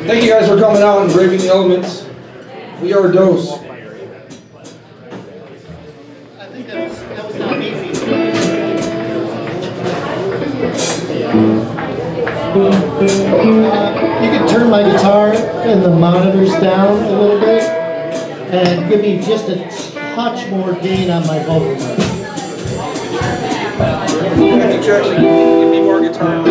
Thank you guys for coming out and braving the elements. We are Dose. I think that was not easy. You can turn my guitar and the monitors down a little bit and give me just a touch more gain on my vocal. Can you actually give me more guitar?